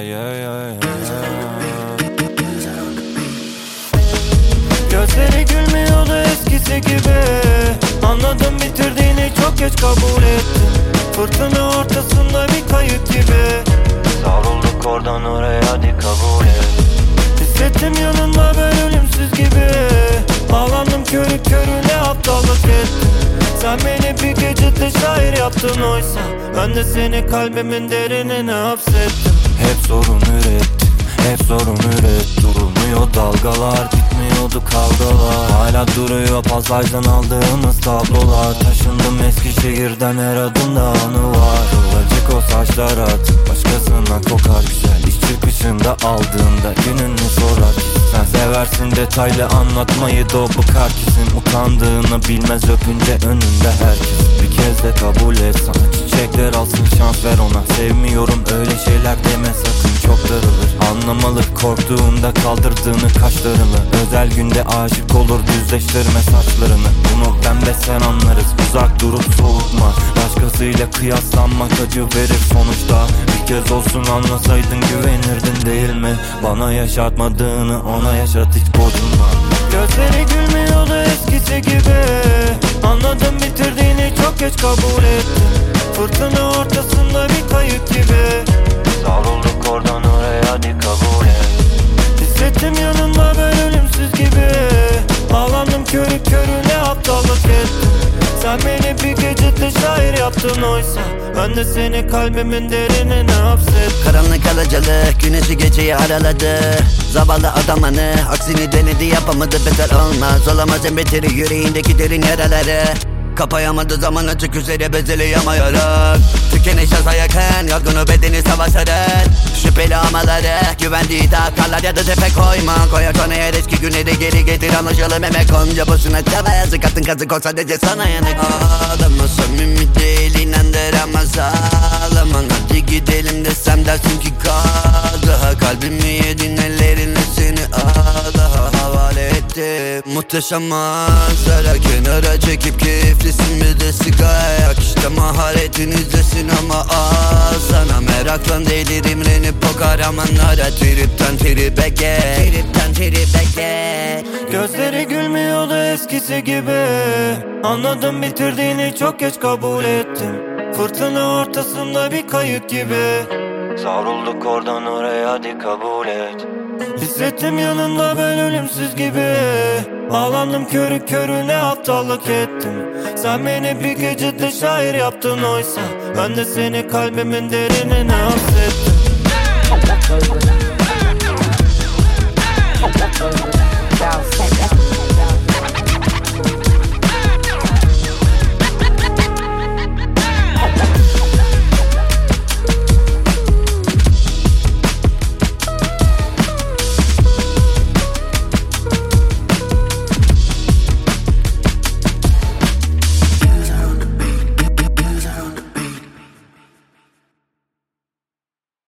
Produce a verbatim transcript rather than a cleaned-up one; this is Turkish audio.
yeah, yeah, yeah. Gözleri gülmüyordu eskisi gibi. Anladım bitirdiğini çok geç kabul ettim. Fırtına ortasında bir kayık gibi. Savrulduk oradan oraya hadi kabul et. Hissettim yanında ben ölümsüz gibi. Bağlandım körü körüne aptallık ettim. Sen beni bir gecede şair yaptın oysa ben de seni kalbimin derinine hapsettim. Hep sorun ürettim, hep sorun üret. Durmuyor dalgalar, bitmiyordu kavgalar. Hala duruyor pasajdan aldığımız tablolar. Taşındım Eskişehir'den, her adımda anı var. Olacak o saçlar artık başkasına kokar güzel. İş çıkışında aldığında gününü sorar. Sen seversin detaylı anlatmayı da o bıkar kesin. Utandığını bilmez öpünce önünde herkes. Bir kez de kabul et, sana çiçekler alsın, şans ver ona. Sevmiyorum öyle şeyler deme sakın, çok darılır. Anlamalı korktuğunda kaldırdığını kaşlarını. Özel günde aşık olur düzleştirme saçlarını. Bunu ben ve sen anlarız, uzak durup soğutma. Başkasıyla kıyaslanmak acı verir sonuçta. Bir kez olsun anlasaydın güvenirdin değil mi? Bana yaşatmadığını ona yaşat, hiç bozulma. Gözleri gülmüyordu eskisi gibi. Anladım bitirdiğini çok geç kabul ettim. Fırtına ortasında bir kayık gibi. Savrulduk oradan oraya hadi kabul et. Hissettim yanında ben ölümsüz gibi. Bağlandım körü körüne aptallık ettim. Sen beni bir gecede şair yaptın oysa ben de seni kalbimin derinine hapsettim. Karanlık alacalı güneşi geceyi araladı. Zavallı adam hani aksini denedi yapamadı, beter olmaz. Olamaz en beteri yüreğindeki derin yaraları. Kapayamadı zaman açık üzere bezeli yamayarak. Tükeniş aza yakın yorgunu bedeni savaşarak. Şüpheli amaları güvendiği dağkarlar ya da tepe koyma. Koyar sonra her eski günleri geri getir, anlaşalım emek onca boşuna çaba yazık. Attın kazık ol sadece sana yanık. Ağlama samimi değil inandıramaz ağlaman. Hadi gidelim desem dersin ki kal. Daha kalbimi yedin ellerinle seni Allah'a havale ettim. Muhteşem manzara kenara çekip keyiflisin bir de sigara yak. İşte maharetin izlesin ama az. Sana meraklan delirim renip o kahramanlara. Tripten tribe gel, tripten tribe gel. Gözleri gülmüyordu eskisi gibi. Anladım bitirdiğini çok geç kabul ettim. Fırtına ortasında bir kayık gibi. Savrulduk oradan oraya hadi kabul et. Hissettim yanında ben ölümsüz gibi. Bağlandım körü körüne aptallık ettim. Sen beni bir gecede şair yaptın oysa ben de seni kalbimin derinine hapsettim.